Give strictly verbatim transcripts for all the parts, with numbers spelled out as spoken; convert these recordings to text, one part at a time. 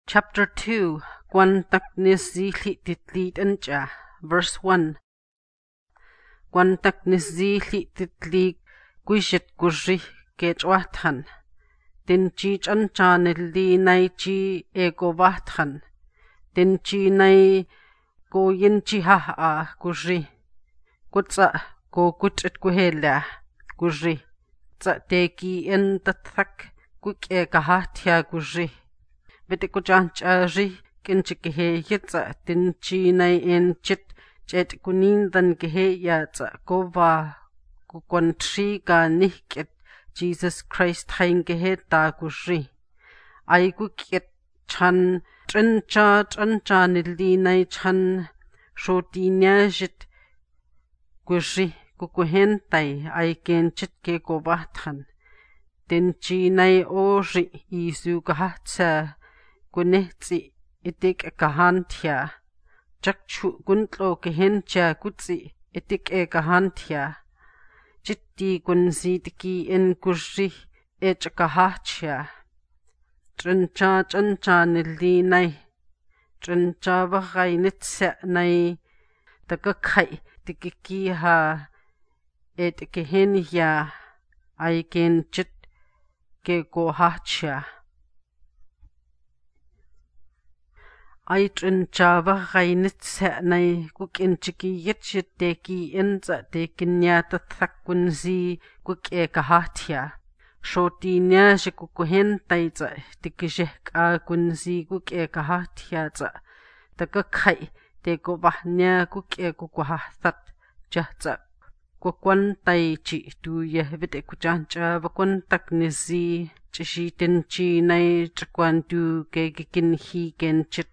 Chapter two, Gwantak Nizili Titlit Ancha, verse one. Gwantak Nizili Titli Guishit Gurri Gechwathan. Din chich ancha nili nai chi ego vathan. Din chi nai go yin chi ha a gurri. Gutsa go gutit guhela gurri. Tsa degi in tathak guk e gahatia gurri. Vete ko jancha ri kinchi gehe yitsa din chi nai in chit chet kunin dan gehe ya tsa gova gukwan tri ga nihket Jesus Christ hain gehe ta gurri. Ay gukit chan chancha chancha nili nai chan shodinya jit gurri gukuhen tai ay gen chit ke govathan. Din chi nai o ri isu gahatsa Gunetsi itik e gahantia. Jakchu guntlo gehentia gutsi itik e gahantia. Jitti gunzi tiki in gurri e chakahatia. Trincha chancha nili nai. Trincha vagai nitsa nai. Tagakai tikiki ha e tikihenia. Aigen jit ge gohatia. Ay trincha vagai nitsa nai guk in chiki yitchit deki inza dekin nya tathak gunzi guk e gahatia. Shoti nya shikukuhen taiza dikishek a gunzi guk e gahatia za. Tagakai deko vahnya guk e gukuhathat jahza. Gukwan tai chi tu yehvite kuchancha vakwan tak nizi chishi tinchi nai chakwan tu gegikin hi genchit.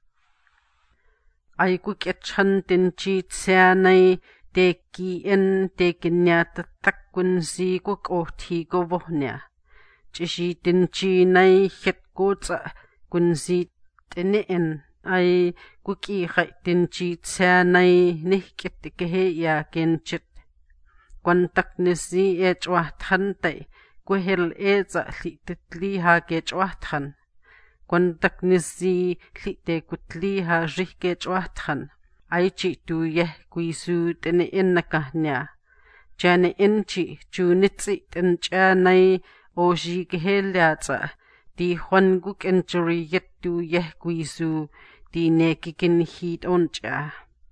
Ay gukit chan tinchi tsya nai deki in dekin nya tathak gunzi guk ohti govohnya. Chishi tinchi nai hit gotsa gunzi tiniin. Ay guki gai tinchi tsya nai nihkit gehe ya genchit. Gwantak nizi e chwathan tai guhil e za li titli ha ge chwathan. Gwantak nizi li te gutli ha rih ge chwathan. Ay chi tu yeh guisu tini in nakahnya. Jani in chi chu nitsi tin cha nai o ji gehe lia za. Di hwan guk in juri yit tu yeh guisu di negikin hid on cha.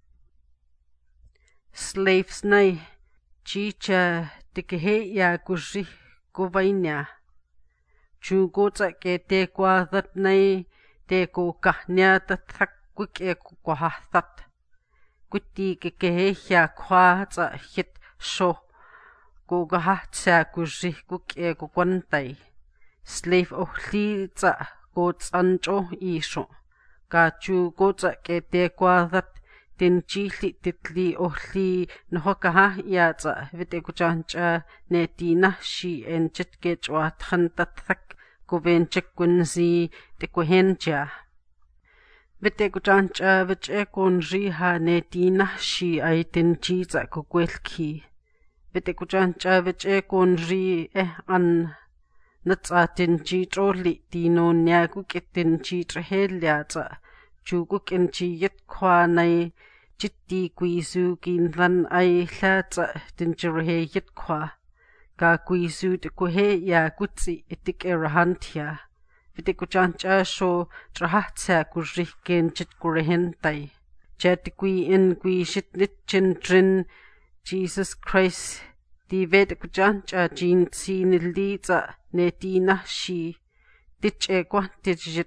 Slaves nai. Chicha tikehe ya gurri guvainya. Chu gotsa ke te kwa that nai te ko kahnya tathak guk e kukuhathat. Guti ke kehe ya kwa tsa hit sho. Go gahatsa gurri guk e kukwantai. Slave ohli tsa gotsan cho isho. Ka chu gotsa ke te kwa that Din chili titli ohli nohokaha yatsa vite kuchancha ne tina shi en chitke chwathan tathak kuvenchik kunzi tikuhencha. Vite kuchancha viche konri ha ne tina shi ay tinchi tsa kukwelki. Vite kuchancha viche konri eh an natsa tinchi troli tino nya kukit tinchi trahelya tsa. Chuguk in chi yit kwa nai chitti guisu ginthan ay latsa dinjirahe yit kwa. Ga guisu tikuhe ya gutsi itik erahantia. Vite kuchancha sho trahatsa gurrih gen chit gurihentai. Jatikui in guishit nitchin drin Jesus Christ. Di vete kuchancha jin si nilitza ne di nashi. Dich e gwantijit.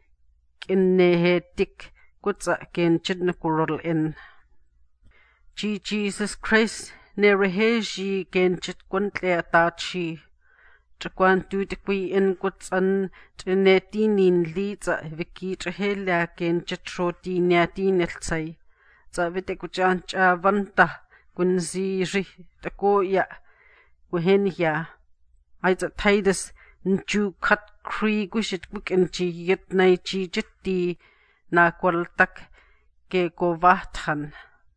Innehe dik gutsa gen chidna kurul in. Ji Jesus Christ ne reheji gen chit gwantle atachi. Chakwan tu tikwi in gutsan tine dinin liza viki trahela gen chit shoti nya diniltsai. Za vite kuchancha vanta gunzi ri tako ya guhen ya. Aiza Titus nju kat kri gushit wikin chi yit nai chi jitti na kwaltak ke govathan.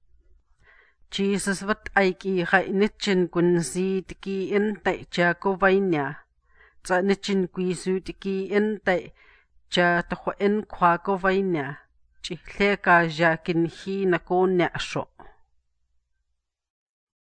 Jesus vat aiki gai nichin gunzi tiki in tai cha govainya. Tsa nichin guisu tiki in tai ja tahua'in kwaa govainia, chihlega ja kinhi nagonia sho.